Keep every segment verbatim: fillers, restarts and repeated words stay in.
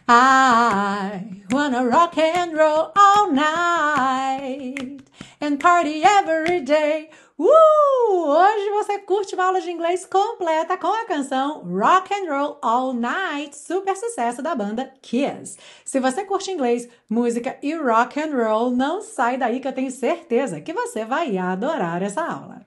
I wanna rock and roll all night and party every day. Uh! Hoje você curte uma aula de inglês completa com a canção Rock and Roll All Night, super sucesso da banda Kiss. Se você curte inglês, música e rock and roll, não sai daí que eu tenho certeza que você vai adorar essa aula.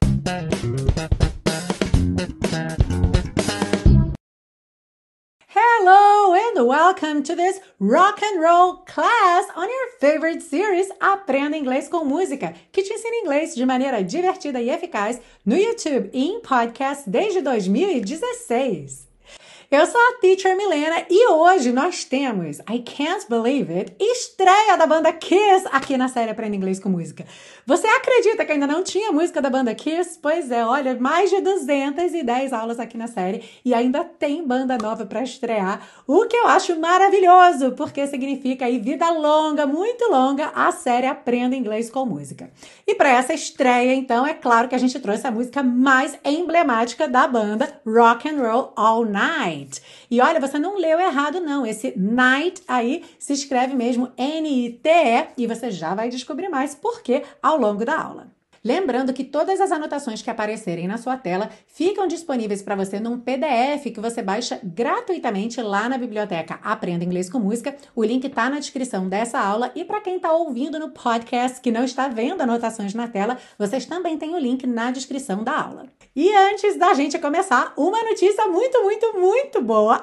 Hello and welcome to this rock and roll class on your favorite series Aprenda Inglês com Música, que te ensina inglês de maneira divertida e eficaz no YouTube e em podcast desde dois mil e dezesseis. Eu sou a Teacher Milena e hoje nós temos, I can't believe it, estreia da banda Kiss aqui na série Aprenda Inglês com Música. Você acredita que ainda não tinha música da banda Kiss? Pois é, olha, mais de duzentas e dez aulas aqui na série e ainda tem banda nova para estrear, o que eu acho maravilhoso, porque significa aí vida longa, muito longa, a série Aprenda Inglês com Música. E para essa estreia, então, é claro que a gente trouxe a música mais emblemática da banda, Rock and Roll All Night. E olha, você não leu errado não, esse night aí se escreve mesmo N I T E e você já vai descobrir mais por quê ao longo da aula. Lembrando que todas as anotações que aparecerem na sua tela ficam disponíveis para você num P D F que você baixa gratuitamente lá na biblioteca Aprenda Inglês com Música. O link está na descrição dessa aula e para quem está ouvindo no podcast que não está vendo anotações na tela, vocês também têm o link na descrição da aula. E antes da gente começar, uma notícia muito, muito, muito boa.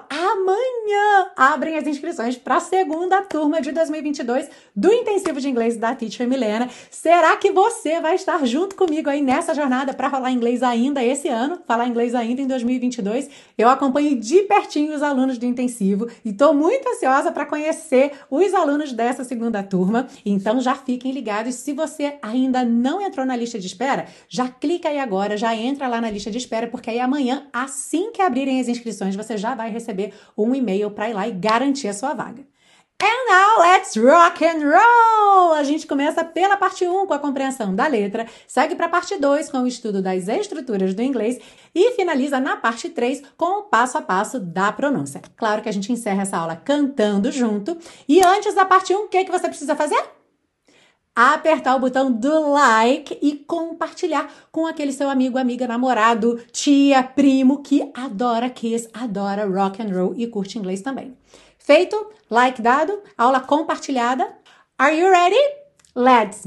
Amanhã abrem as inscrições para a segunda turma de dois mil e vinte e dois do Intensivo de Inglês da Teacher Milena. Será que você vai estar junto comigo aí nessa jornada para falar inglês ainda esse ano, falar inglês ainda em dois mil e vinte e dois? Eu acompanho de pertinho os alunos do Intensivo e estou muito ansiosa para conhecer os alunos dessa segunda turma. Então já fiquem ligados, se você ainda não entrou na lista de espera, já clica aí agora, já entra lá na lista de espera, porque aí amanhã, assim que abrirem as inscrições, você já vai receber um e-mail para ir lá e garantir a sua vaga. And now let's rock and roll! A gente começa pela parte um com a compreensão da letra, segue para a parte dois com o estudo das estruturas do inglês e finaliza na parte três com o passo a passo da pronúncia. Claro que a gente encerra essa aula cantando junto. E antes da parte um, o que, que você precisa fazer? Apertar o botão do like e compartilhar com aquele seu amigo, amiga, namorado, tia, primo que adora Kiss, adora rock and roll e curte inglês também. Feito? Like dado? Aula compartilhada? Are you ready? Let's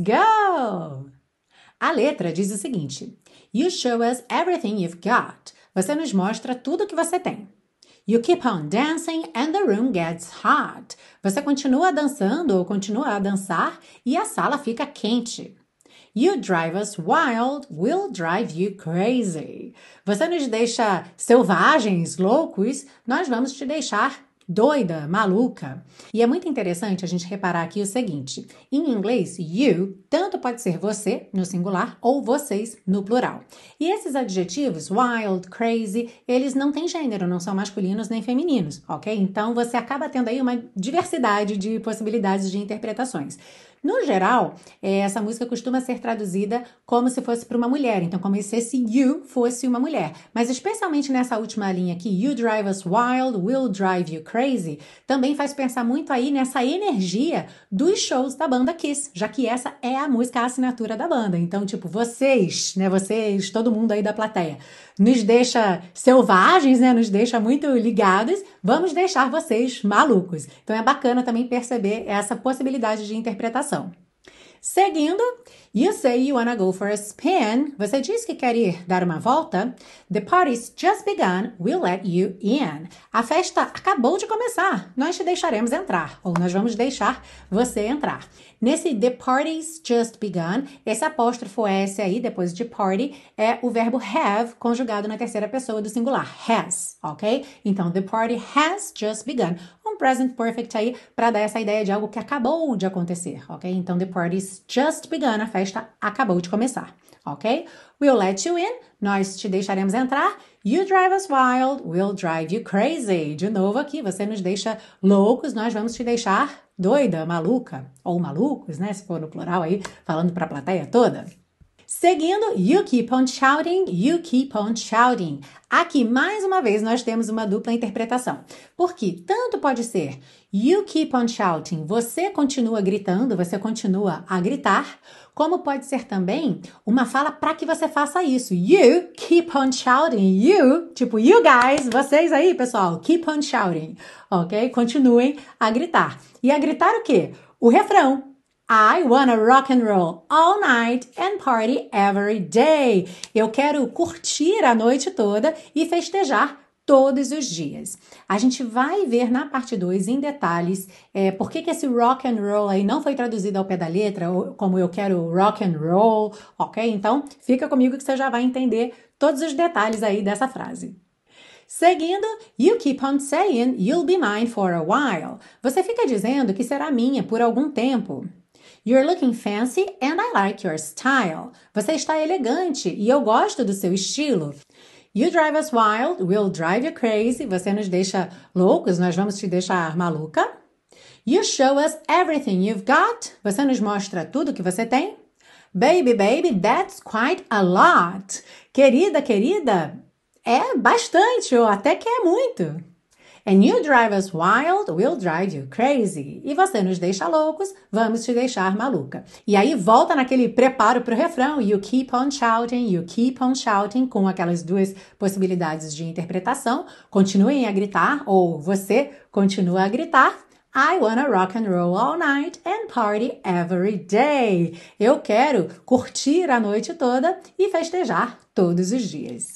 go! A letra diz o seguinte: You show us everything you've got. Você nos mostra tudo que você tem. You keep on dancing and the room gets hot. Você continua dançando ou continua a dançar e a sala fica quente. You drive us wild, we'll drive you crazy. Você nos deixa selvagens, loucos, nós vamos te deixar doida, maluca. E é muito interessante a gente reparar aqui o seguinte: em inglês, you tanto pode ser você, no singular, ou vocês, no plural. E esses adjetivos, wild, crazy, eles não têm gênero, não são masculinos nem femininos, ok? Então, você acaba tendo aí uma diversidade de possibilidades de interpretações. No geral, essa música costuma ser traduzida como se fosse para uma mulher, então como se esse you fosse uma mulher. Mas especialmente nessa última linha aqui, you drive us wild, we'll drive you crazy, também faz pensar muito aí nessa energia dos shows da banda Kiss, já que essa é a música, a assinatura da banda. Então, tipo, vocês, né, vocês, todo mundo aí da plateia, nos deixa selvagens, né, nos deixa muito ligados, vamos deixar vocês malucos. Então é bacana também perceber essa possibilidade de interpretação. Seguindo, you say you wanna go for a spin. Você diz que quer ir dar uma volta. The party's just begun, we'll let you in. A festa acabou de começar, nós te deixaremos entrar. Ou nós vamos deixar você entrar. Nesse the party's just begun, esse apóstrofo S aí, depois de party, é o verbo have conjugado na terceira pessoa do singular. Has, ok? Então, the party has just begun. Um present perfect aí para dar essa ideia de algo que acabou de acontecer, ok? Então, the party's just begun, a festa acabou de começar, ok? We'll let you in, nós te deixaremos entrar. You drive us wild, we'll drive you crazy. De novo aqui, você nos deixa loucos, nós vamos te deixar doida, maluca, ou malucos, né? Se for no plural aí, falando para a plateia toda. Seguindo, you keep on shouting, you keep on shouting. Aqui, mais uma vez, nós temos uma dupla interpretação. Porque tanto pode ser you keep on shouting, você continua gritando, você continua a gritar, como pode ser também uma fala para que você faça isso. You keep on shouting, you, tipo you guys, vocês aí, pessoal, keep on shouting, ok? Continuem a gritar. E a gritar o quê? O refrão. I wanna rock and roll all night and party every day. Eu quero curtir a noite toda e festejar todos os dias. A gente vai ver na parte dois em detalhes é, por que, que esse rock and roll aí não foi traduzido ao pé da letra, ou, como eu quero rock and roll, ok? Então, fica comigo que você já vai entender todos os detalhes aí dessa frase. Seguindo, you keep on saying you'll be mine for a while. Você fica dizendo que será minha por algum tempo. You're looking fancy and I like your style. Você está elegante e eu gosto do seu estilo. You drive us wild, we'll drive you crazy. Você nos deixa loucos, nós vamos te deixar maluca. You show us everything you've got. Você nos mostra tudo que você tem. Baby, baby, that's quite a lot. Querida, querida, é bastante ou até que é muito. And you drive us wild, we'll drive you crazy. E você nos deixa loucos, vamos te deixar maluca. E aí volta naquele preparo para o refrão. You keep on shouting, you keep on shouting, com aquelas duas possibilidades de interpretação. Continuem a gritar, ou você continua a gritar. I wanna rock and roll all night and party every day. Eu quero curtir a noite toda e festejar todos os dias.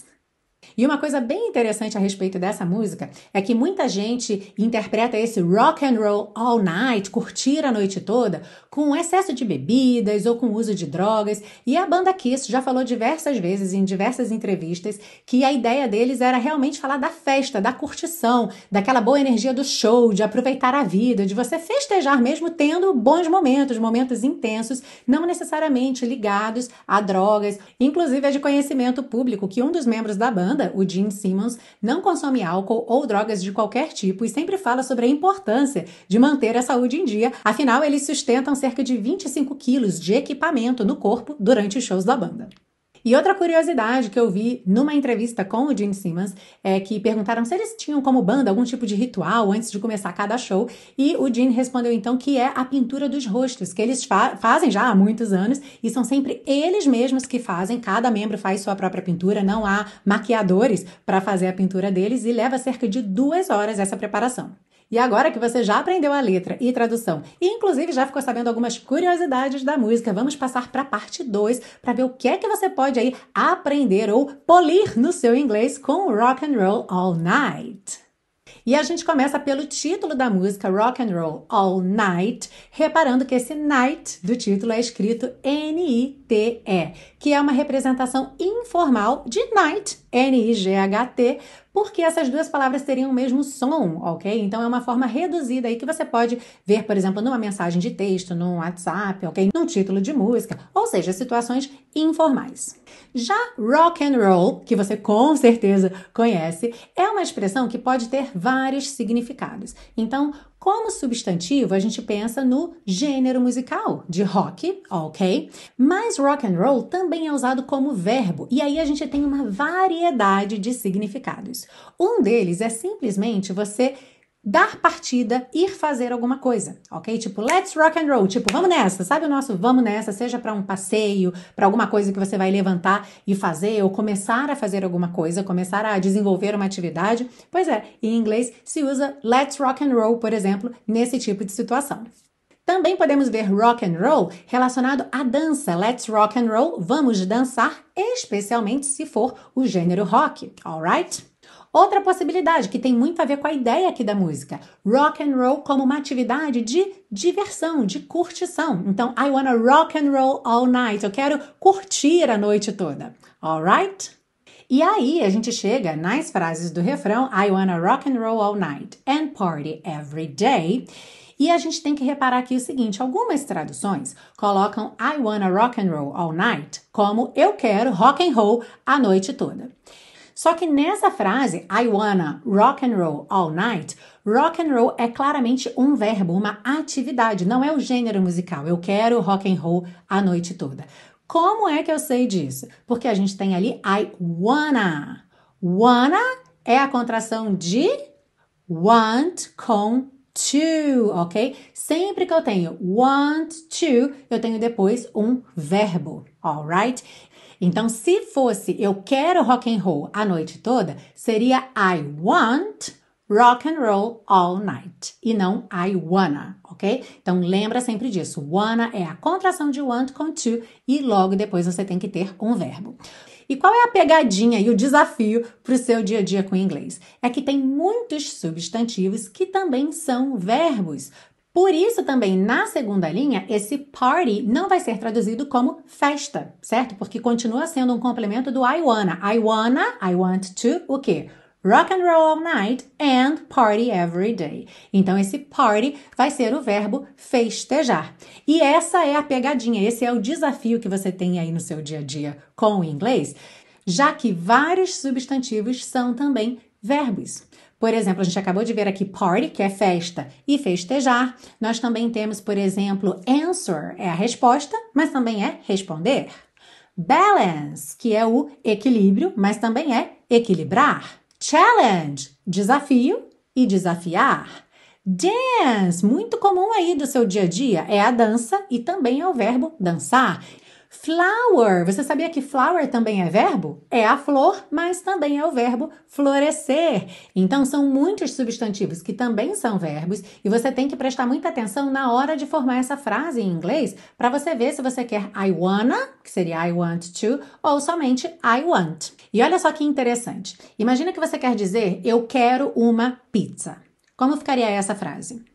E uma coisa bem interessante a respeito dessa música é que muita gente interpreta esse rock and roll all night, curtir a noite toda, com excesso de bebidas ou com uso de drogas. E a banda Kiss já falou diversas vezes em diversas entrevistas que a ideia deles era realmente falar da festa, da curtição, daquela boa energia do show, de aproveitar a vida, de você festejar mesmo tendo bons momentos, momentos intensos, não necessariamente ligados a drogas. Inclusive é de conhecimento público que um dos membros da banda, o Gene Simmons, não consome álcool ou drogas de qualquer tipo e sempre fala sobre a importância de manter a saúde em dia. Afinal, eles sustentam cerca de vinte e cinco quilos de equipamento no corpo durante os shows da banda. E outra curiosidade que eu vi numa entrevista com o Gene Simmons é que perguntaram se eles tinham como banda algum tipo de ritual antes de começar cada show, e o Gene respondeu então que é a pintura dos rostos, que eles fa- fazem já há muitos anos e são sempre eles mesmos que fazem, cada membro faz sua própria pintura, não há maquiadores para fazer a pintura deles e leva cerca de duas horas essa preparação. E agora que você já aprendeu a letra e tradução, e inclusive já ficou sabendo algumas curiosidades da música, vamos passar para a parte dois para ver o que é que você pode aí aprender ou polir no seu inglês com Rock and Roll All Night. E a gente começa pelo título da música Rock and Roll All Night, reparando que esse night do título é escrito N I T E, que é uma representação informal de night, N I G H T, porque essas duas palavras teriam o mesmo som, ok? Então é uma forma reduzida aí que você pode ver, por exemplo, numa mensagem de texto, num WhatsApp, ok? Num título de música, ou seja, situações informais. Já rock and roll, que você com certeza conhece, é uma expressão que pode ter vários significados. Então, como substantivo, a gente pensa no gênero musical de rock, ok? Mas rock and roll também é usado como verbo, e aí a gente tem uma variedade de significados. Um deles é simplesmente você dar partida, ir fazer alguma coisa, ok? Tipo, let's rock and roll, tipo, vamos nessa, sabe o nosso vamos nessa, seja para um passeio, para alguma coisa que você vai levantar e fazer, ou começar a fazer alguma coisa, começar a desenvolver uma atividade. Pois é, em inglês se usa let's rock and roll, por exemplo, nesse tipo de situação. Também podemos ver rock and roll relacionado à dança. Let's rock and roll, vamos dançar, especialmente se for o gênero rock, alright? Outra possibilidade que tem muito a ver com a ideia aqui da música, rock and roll como uma atividade de diversão, de curtição. Então, I wanna rock and roll all night. Eu quero curtir a noite toda, alright? E aí a gente chega nas frases do refrão, I wanna rock and roll all night and party every day. E a gente tem que reparar aqui o seguinte, algumas traduções colocam I wanna rock and roll all night como eu quero rock and roll a noite toda. Só que nessa frase, I wanna rock and roll all night, rock and roll é claramente um verbo, uma atividade, não é o gênero musical. Eu quero rock and roll a noite toda. Como é que eu sei disso? Porque a gente tem ali I wanna. Wanna é a contração de want com to, ok? Sempre que eu tenho want to, eu tenho depois um verbo, alright? Então, se fosse eu quero rock and roll a noite toda, seria I want rock and roll all night e não I wanna, ok? Então, lembra sempre disso. Wanna é a contração de want com to e logo depois você tem que ter um verbo. E qual é a pegadinha e o desafio para o seu dia a dia com o inglês? É que tem muitos substantivos que também são verbos. Por isso, também, na segunda linha, esse party não vai ser traduzido como festa, certo? Porque continua sendo um complemento do I wanna. I wanna, I want to, o quê? Rock and roll all night and party every day. Então, esse party vai ser o verbo festejar. E essa é a pegadinha, esse é o desafio que você tem aí no seu dia a dia com o inglês, já que vários substantivos são também verbos. Por exemplo, a gente acabou de ver aqui party, que é festa, e festejar. Nós também temos, por exemplo, answer, é a resposta, mas também é responder. Balance, que é o equilíbrio, mas também é equilibrar. Challenge, desafio e desafiar. Dance, muito comum aí do seu dia a dia, é a dança e também é o verbo dançar. Flower, você sabia que flower também é verbo? É a flor, mas também é o verbo florescer. Então, são muitos substantivos que também são verbos e você tem que prestar muita atenção na hora de formar essa frase em inglês para você ver se você quer I wanna, que seria I want to, ou somente I want. E olha só que interessante. Imagina que você quer dizer eu quero uma pizza. Como ficaria essa frase?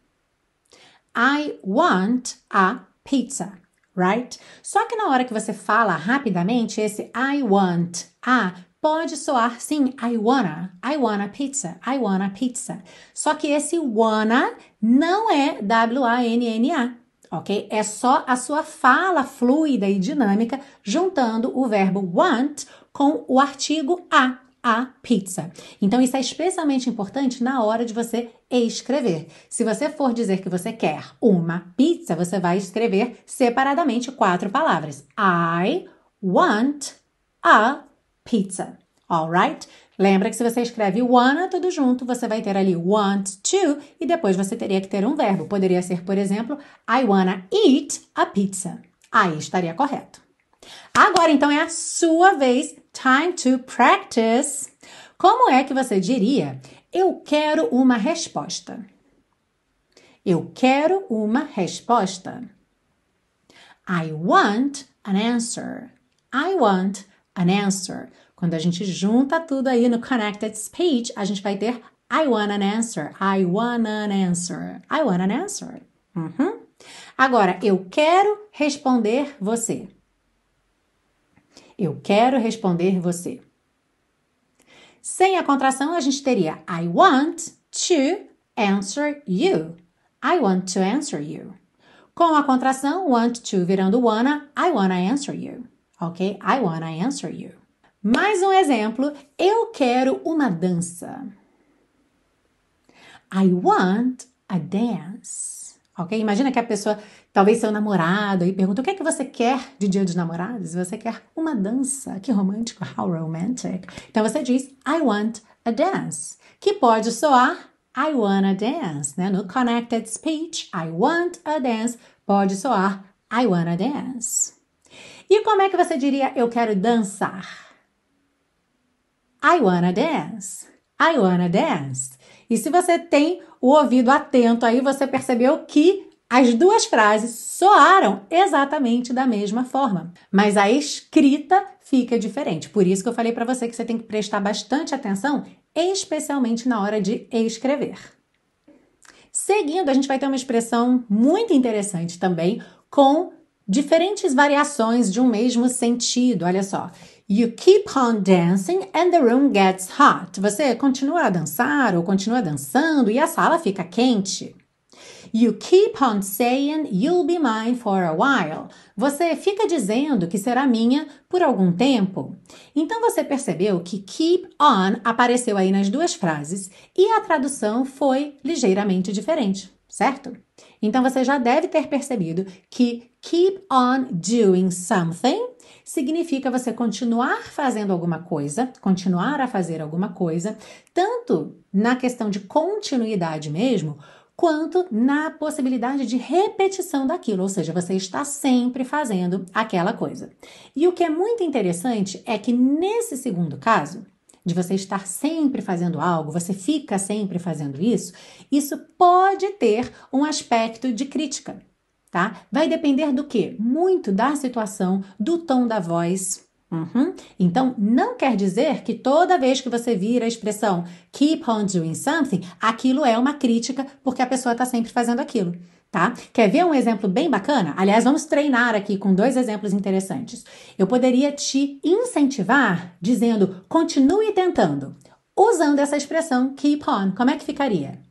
I want a pizza. Right? Só que na hora que você fala rapidamente, esse I want a pode soar sim, I wanna, I wanna pizza, I wanna pizza. Só que esse wanna não é W A N N A, ok? É só a sua fala fluida e dinâmica juntando o verbo want com o artigo a. A pizza. Então, isso é especialmente importante na hora de você escrever. Se você for dizer que você quer uma pizza, você vai escrever separadamente quatro palavras. I want a pizza. Alright? Lembra que se você escreve wanna tudo junto, você vai ter ali want to e depois você teria que ter um verbo. Poderia ser, por exemplo, I wanna eat a pizza. Aí estaria correto. Agora, então, é a sua vez. Time to practice. Como é que você diria? Eu quero uma resposta. Eu quero uma resposta. I want an answer. I want an answer. Quando a gente junta tudo aí no connected speech, a gente vai ter I want an answer. I want an answer. I want an answer. Uhum. Agora, eu quero responder você. Eu quero responder você. Sem a contração, a gente teria I want to answer you. I want to answer you. Com a contração, want to virando wanna, I wanna answer you. Ok? I wanna answer you. Mais um exemplo. Eu quero uma dança. I want a dance. Ok? Imagina que a pessoa, talvez seu namorado, e pergunta o que é que você quer de dia dos namorados? Você quer uma dança. Que romântico, how romantic. Então você diz, I want a dance. Que pode soar, I wanna dance. Né? No connected speech, I want a dance. Pode soar, I wanna dance. E como é que você diria, eu quero dançar? I wanna dance. I wanna dance. E se você tem o ouvido atento aí, você percebeu que as duas frases soaram exatamente da mesma forma. Mas a escrita fica diferente. Por isso que eu falei para você que você tem que prestar bastante atenção, especialmente na hora de escrever. Seguindo, a gente vai ter uma expressão muito interessante também, com diferentes variações de um mesmo sentido. Olha só. You keep on dancing and the room gets hot. Você continua a dançar ou continua dançando e a sala fica quente. You keep on saying you'll be mine for a while. Você fica dizendo que será minha por algum tempo. Então você percebeu que keep on apareceu aí nas duas frases e a tradução foi ligeiramente diferente, certo? Então você já deve ter percebido que keep on doing something significa você continuar fazendo alguma coisa, continuar a fazer alguma coisa, tanto na questão de continuidade mesmo, quanto na possibilidade de repetição daquilo, ou seja, você está sempre fazendo aquela coisa. E o que é muito interessante é que nesse segundo caso, de você estar sempre fazendo algo, você fica sempre fazendo isso, isso pode ter um aspecto de crítica, tá? Vai depender do quê? Muito da situação, do tom da voz. Uhum. Então, não quer dizer que toda vez que você vira a expressão keep on doing something, aquilo é uma crítica porque a pessoa está sempre fazendo aquilo, tá? Quer ver um exemplo bem bacana? Aliás, vamos treinar aqui com dois exemplos interessantes. Eu poderia te incentivar dizendo continue tentando, usando essa expressão keep on. Como é que ficaria?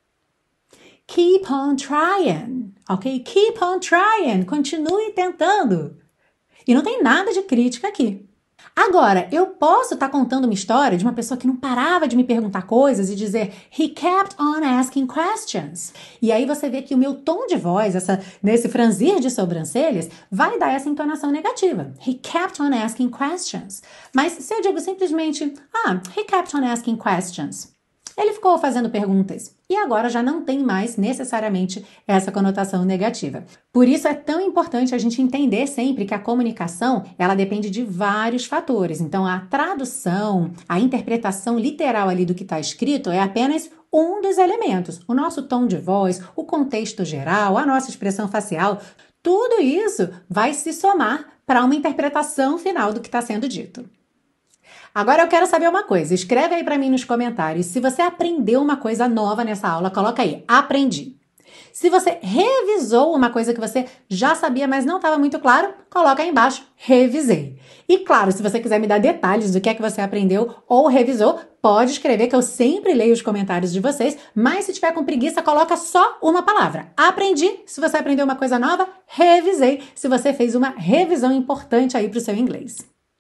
Keep on trying, ok? Keep on trying, continue tentando. E não tem nada de crítica aqui. Agora, eu posso estar contando uma história de uma pessoa que não parava de me perguntar coisas e dizer he kept on asking questions. E aí você vê que o meu tom de voz, essa, nesse franzir de sobrancelhas, vai dar essa entonação negativa. He kept on asking questions. Mas se eu digo simplesmente, ah, he kept on asking questions. Ele ficou fazendo perguntas e agora já não tem mais necessariamente essa conotação negativa. Por isso é tão importante a gente entender sempre que a comunicação, ela depende de vários fatores. Então a tradução, a interpretação literal ali do que está escrito é apenas um dos elementos. O nosso tom de voz, o contexto geral, a nossa expressão facial, tudo isso vai se somar para uma interpretação final do que está sendo dito. Agora eu quero saber uma coisa, escreve aí para mim nos comentários, se você aprendeu uma coisa nova nessa aula, coloca aí, aprendi. Se você revisou uma coisa que você já sabia, mas não estava muito claro, coloca aí embaixo, revisei. E claro, se você quiser me dar detalhes do que é que você aprendeu ou revisou, pode escrever que eu sempre leio os comentários de vocês, mas se tiver com preguiça, coloca só uma palavra. Aprendi, se você aprendeu uma coisa nova, revisei, se você fez uma revisão importante aí para o seu inglês.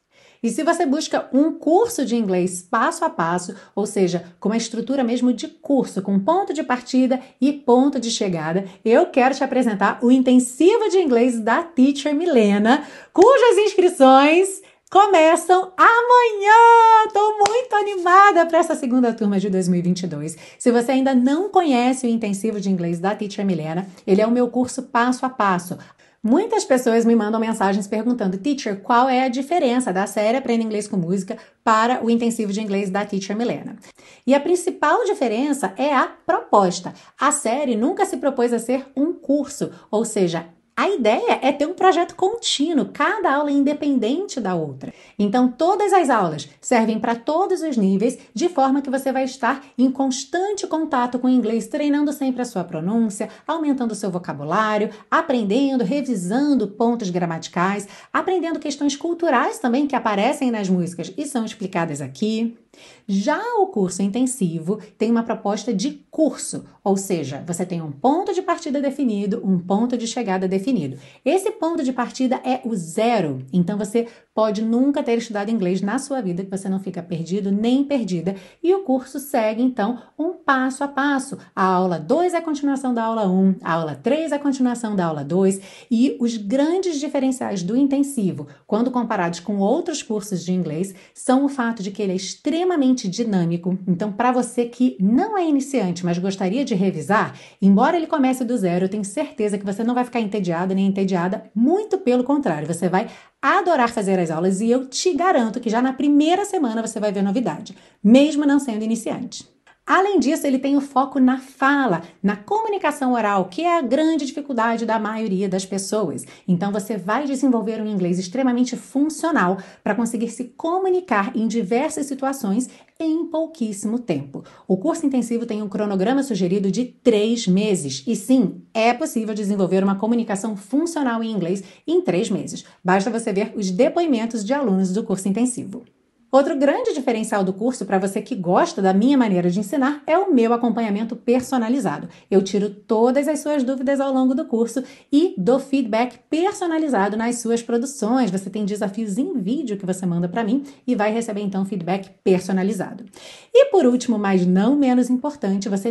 E se você busca um curso de inglês passo a passo, ou seja, com uma estrutura mesmo de curso, com ponto de partida e ponto de chegada, eu quero te apresentar o intensivo de inglês da Teacher Milena, cujas inscrições começam amanhã! Estou muito animada para essa segunda turma de dois mil e vinte e dois. Se você ainda não conhece o intensivo de inglês da Teacher Milena, ele é o meu curso passo a passo. Muitas pessoas me mandam mensagens perguntando, Teacher, qual é a diferença da série Aprenda Inglês com Música para o intensivo de inglês da Teacher Milena? E a principal diferença é a proposta. A série nunca se propôs a ser um curso, ou seja, a ideia é ter um projeto contínuo, cada aula é independente da outra. Então, todas as aulas servem para todos os níveis, de forma que você vai estar em constante contato com o inglês, treinando sempre a sua pronúncia, aumentando o seu vocabulário, aprendendo, revisando pontos gramaticais, aprendendo questões culturais também que aparecem nas músicas e são explicadas aqui. Já o curso intensivo tem uma proposta de curso, ou seja, você tem um ponto de partida definido, um ponto de chegada definido. Esse ponto de partida é o zero, então você pode nunca ter estudado inglês na sua vida, que você não fica perdido nem perdida. E o curso segue, então, um passo a passo. A aula dois é a continuação da aula um, a aula três é a continuação da aula dois, e os grandes diferenciais do intensivo, quando comparados com outros cursos de inglês, são o fato de que ele é extremamente dinâmico. Então, para você que não é iniciante, mas gostaria de revisar, embora ele comece do zero, eu tenho certeza que você não vai ficar entediado nem entediada, muito pelo contrário, você vai adorar fazer as aulas e eu te garanto que já na primeira semana você vai ver novidade, mesmo não sendo iniciante. Além disso, ele tem o foco na fala, na comunicação oral, que é a grande dificuldade da maioria das pessoas. Então, você vai desenvolver um inglês extremamente funcional para conseguir se comunicar em diversas situações em pouquíssimo tempo. O curso intensivo tem um cronograma sugerido de três meses. E sim, é possível desenvolver uma comunicação funcional em inglês em três meses. Basta você ver os depoimentos de alunos do curso intensivo. Outro grande diferencial do curso, para você que gosta da minha maneira de ensinar, é o meu acompanhamento personalizado. Eu tiro todas as suas dúvidas ao longo do curso e dou feedback personalizado nas suas produções. Você tem desafios em vídeo que você manda para mim e vai receber então feedback personalizado. E por último, mas não menos importante, você tem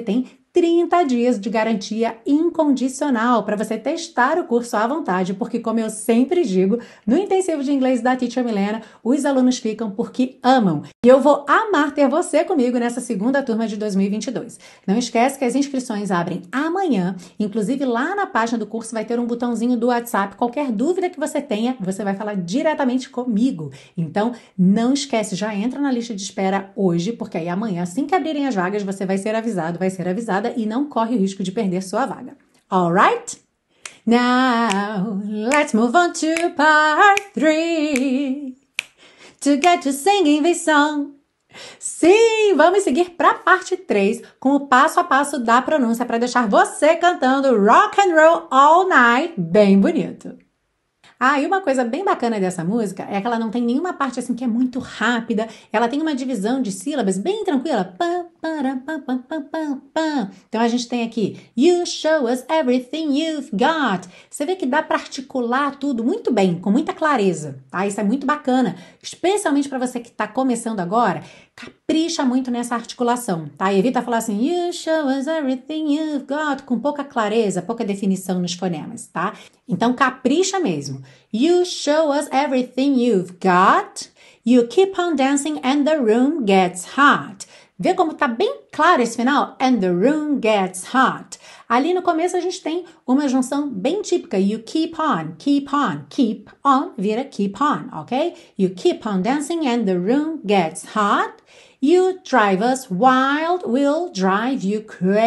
trinta dias de garantia incondicional para você testar o curso à vontade, porque, como eu sempre digo, no intensivo de inglês da Teacher Milena, os alunos ficam porque amam. E eu vou amar ter você comigo nessa segunda turma de dois mil e vinte e dois. Não esquece que as inscrições abrem amanhã, inclusive lá na página do curso vai ter um botãozinho do WhatsApp. Qualquer dúvida que você tenha, você vai falar diretamente comigo. Então, não esquece, já entra na lista de espera hoje, porque aí amanhã, assim que abrirem as vagas, você vai ser avisado, vai ser avisada e não corre o risco de perder sua vaga. Alright? Now, let's move on to part three to get to singing this song. Sim, vamos seguir para a parte três com o passo a passo da pronúncia para deixar você cantando rock and roll all night bem bonito. Ah, e uma coisa bem bacana dessa música é que ela não tem nenhuma parte assim que é muito rápida. Ela tem uma divisão de sílabas bem tranquila. Pam, param, pam, pam, pam, pam, pam. Então a gente tem aqui You show us everything you've got. Você vê que dá para articular tudo muito bem, com muita clareza. Tá? Isso é muito bacana, especialmente para você que está começando agora. Capricha muito nessa articulação, tá? E evita falar assim, you show us everything you've got, com pouca clareza, pouca definição nos fonemas, tá? Então, capricha mesmo. You show us everything you've got, you keep on dancing and the room gets hot. Vê como tá bem claro esse final? And the room gets hot. Ali no começo a gente tem uma junção bem típica. You keep on, keep on, keep on, vira keep on, ok? You keep on dancing and the room gets hot. You drive us wild, we'll drive you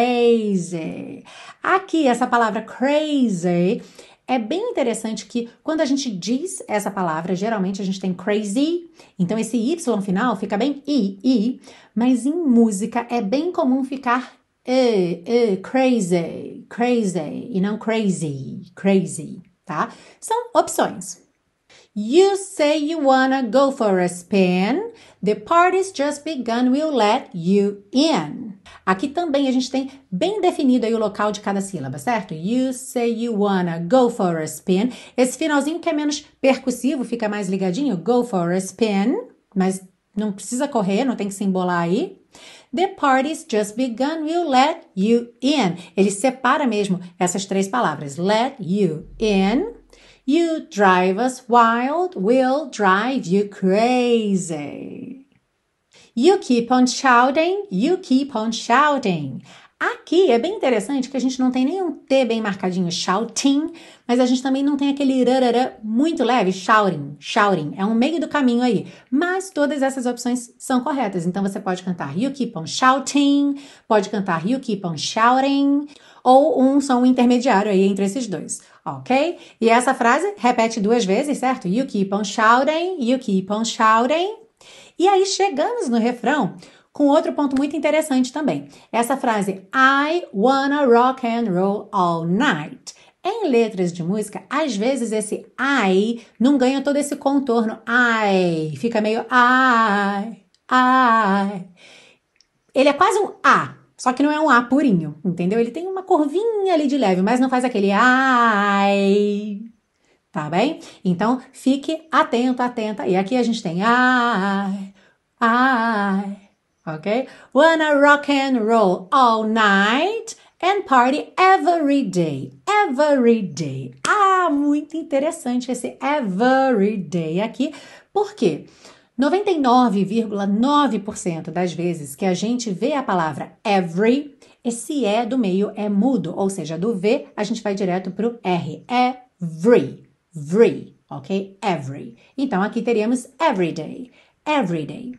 crazy. Aqui, essa palavra crazy é bem interessante que quando a gente diz essa palavra, geralmente a gente tem crazy, então esse Y final fica bem I, I, mas em música é bem comum ficar E, E, crazy, crazy, e não crazy, crazy, tá? São opções. You say you wanna go for a spin. The party's just begun, we'll let you in. Aqui também a gente tem bem definido aí o local de cada sílaba, certo? You say you wanna go for a spin. Esse finalzinho que é menos percussivo, fica mais ligadinho. Go for a spin. Mas não precisa correr, não tem que se embolar aí. The party's just begun, we'll let you in. Ele separa mesmo essas três palavras. Let you in. You drive us wild, we'll drive you crazy. You keep on shouting, you keep on shouting. Aqui é bem interessante que a gente não tem nenhum T bem marcadinho, shouting, mas a gente também não tem aquele rarará muito leve, shouting, shouting. É um meio do caminho aí. Mas todas essas opções são corretas. Então você pode cantar you keep on shouting, pode cantar you keep on shouting, ou um som intermediário aí entre esses dois, ok? E essa frase repete duas vezes, certo? You keep on shouting, you keep on shouting. E aí chegamos no refrão com outro ponto muito interessante também. Essa frase, I wanna rock and roll all night. Em letras de música, às vezes esse I não ganha todo esse contorno. I, fica meio I, I. Ele é quase um A, só que não é um A purinho, entendeu? Ele tem uma curvinha ali de leve, mas não faz aquele I. Tá bem? Então, fique atento, atenta. E aqui a gente tem I, I. Ok? Wanna rock and roll all night and party every day. Every day. Ah, muito interessante esse every day aqui. Por quê? noventa e nove vírgula nove por cento das vezes que a gente vê a palavra every, esse E do meio é mudo, ou seja, do V a gente vai direto para o R. Every. Every. Ok? Every. Então, aqui teríamos every day. Every day.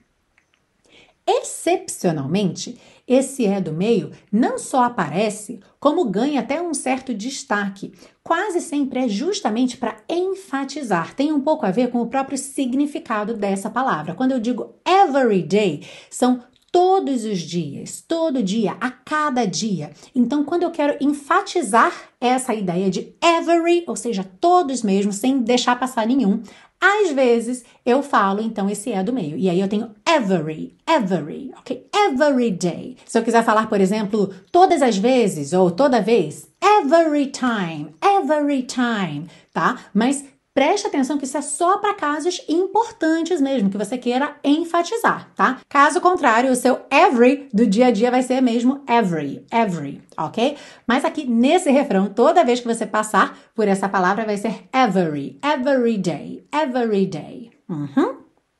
Excepcionalmente, esse E do meio não só aparece, como ganha até um certo destaque. Quase sempre é justamente para enfatizar. Tem um pouco a ver com o próprio significado dessa palavra. Quando eu digo every day, são todos os dias, todo dia, a cada dia. Então, quando eu quero enfatizar essa ideia de every, ou seja, todos mesmo, sem deixar passar nenhum, às vezes eu falo, então, esse é do meio. E aí eu tenho every, every, ok? Every day. Se eu quiser falar, por exemplo, todas as vezes ou toda vez, every time, every time, tá? Mas Preste atenção que isso é só para casos importantes mesmo, que você queira enfatizar, tá? Caso contrário, o seu every do dia a dia vai ser mesmo every, every, ok? Mas aqui nesse refrão, toda vez que você passar por essa palavra, vai ser every, every day, every day. Uhum.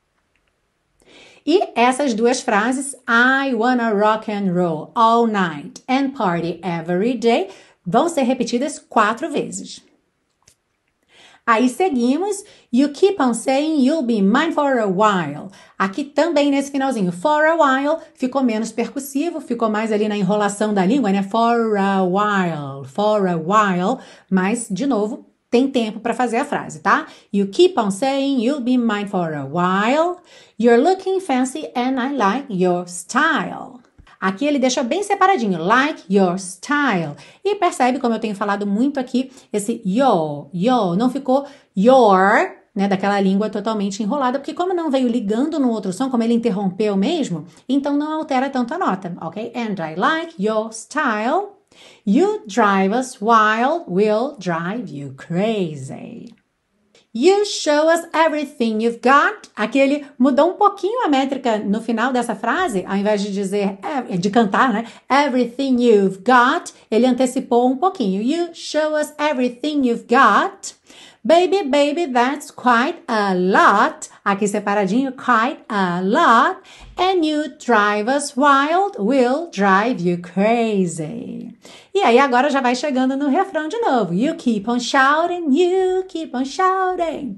E essas duas frases, I wanna rock and roll all night and party every day, vão ser repetidas quatro vezes. Aí seguimos, you keep on saying you'll be mine for a while. Aqui também nesse finalzinho, for a while, ficou menos percussivo, ficou mais ali na enrolação da língua, né? For a while, for a while. Mas, de novo, tem tempo para fazer a frase, tá? You keep on saying you'll be mine for a while. You're looking fancy and I like your style. Aqui ele deixa bem separadinho, like your style. E percebe, como eu tenho falado muito aqui, esse yo, yo, não ficou your, né, daquela língua totalmente enrolada, porque como não veio ligando no outro som, como ele interrompeu mesmo, então não altera tanto a nota, ok? And I like your style. You drive us wild, we'll drive you crazy. You show us everything you've got. Aqui ele mudou um pouquinho a métrica no final dessa frase, ao invés de dizer, de cantar, né? Everything you've got, ele antecipou um pouquinho. You show us everything you've got. Baby, baby, that's quite a lot. Aqui separadinho, quite a lot. And you drive us wild, we'll drive you crazy. E aí agora já vai chegando no refrão de novo. You keep on shouting, you keep on shouting.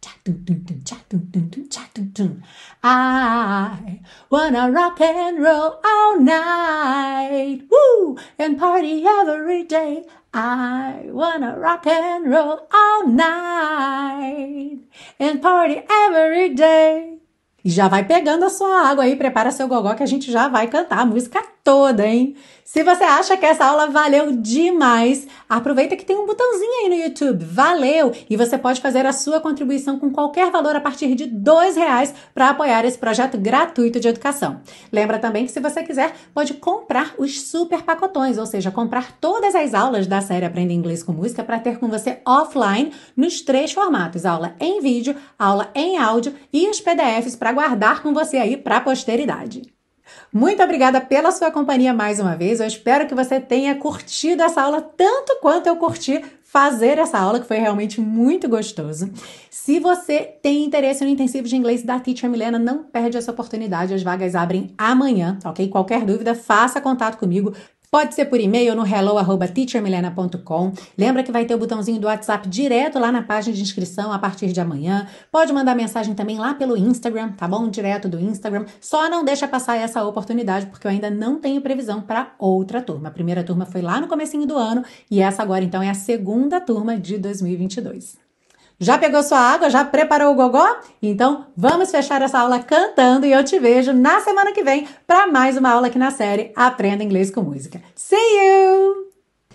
I wanna rock and roll all night. Woo! And party every day. I wanna rock and roll all night. And party every day. E já vai pegando a sua água aí, prepara seu gogó que a gente já vai cantar a música toda, hein? Se você acha que essa aula valeu demais, aproveita que tem um botãozinho aí no YouTube, valeu! E você pode fazer a sua contribuição com qualquer valor a partir de dois reais para apoiar esse projeto gratuito de educação. Lembra também que se você quiser, pode comprar os super pacotões, ou seja, comprar todas as aulas da série Aprenda Inglês com Música para ter com você offline nos três formatos, aula em vídeo, aula em áudio e os P D Fs para guardar com você aí para a posteridade. Muito obrigada pela sua companhia mais uma vez. Eu espero que você tenha curtido essa aula tanto quanto eu curti fazer essa aula, que foi realmente muito gostoso. Se você tem interesse no intensivo de inglês da Teacher Milena, não perde essa oportunidade. As vagas abrem amanhã, ok? Qualquer dúvida, faça contato comigo. Pode ser por e-mail no hello arroba teacher milena ponto com. Lembra que vai ter o botãozinho do WhatsApp direto lá na página de inscrição a partir de amanhã. Pode mandar mensagem também lá pelo Instagram, tá bom? Direto do Instagram. Só não deixa passar essa oportunidade, porque eu ainda não tenho previsão para outra turma. A primeira turma foi lá no comecinho do ano e essa agora, então, é a segunda turma de dois mil e vinte e dois. Já pegou sua água? Já preparou o gogó? Então, vamos fechar essa aula cantando e eu te vejo na semana que vem para mais uma aula aqui na série Aprenda Inglês com Música. See you!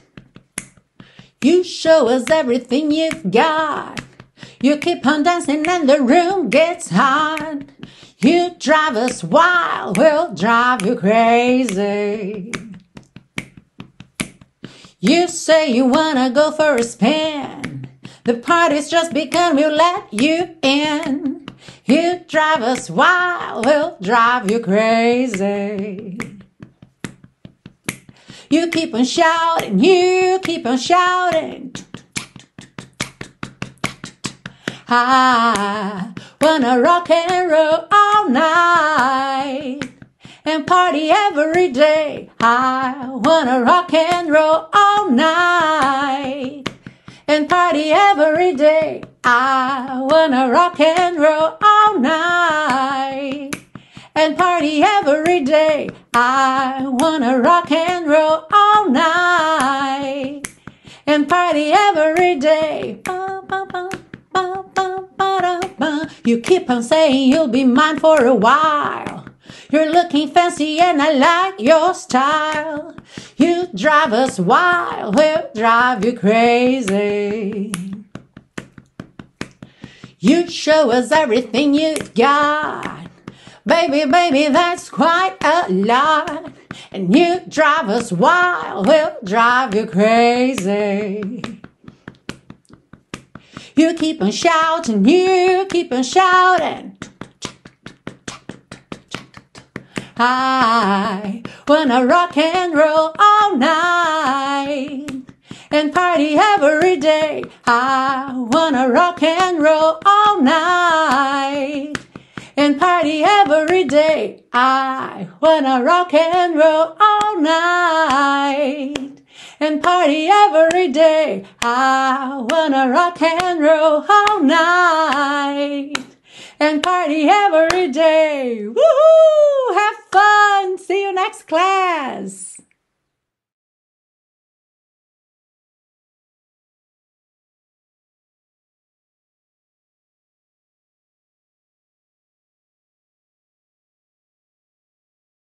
You show us everything you've got. You keep on dancing and the room gets hot. You drive us wild, we'll drive you crazy. You say you wanna go for a spin. The party's just begun, we'll let you in. You drive us wild, we'll drive you crazy. You keep on shouting, you keep on shouting. I wanna rock and roll all night and party every day. I wanna rock and roll all night and party every day. I wanna rock and roll all night and party every day. I wanna rock and roll all night and party every day. You keep on saying you'll be mine for a while. You're looking fancy and I like your style. You drive us wild, we'll drive you crazy. You show us everything you've got. Baby, baby, that's quite a lot. And you drive us wild, we'll drive you crazy. You keep on shouting, you keep on shouting. I wanna rock and roll all night and party every day. I wanna rock and roll all night and party every day. I wanna rock and roll all night and party every day. I wanna rock and roll all night and party every day. Woohoo! Have fun! See you next class!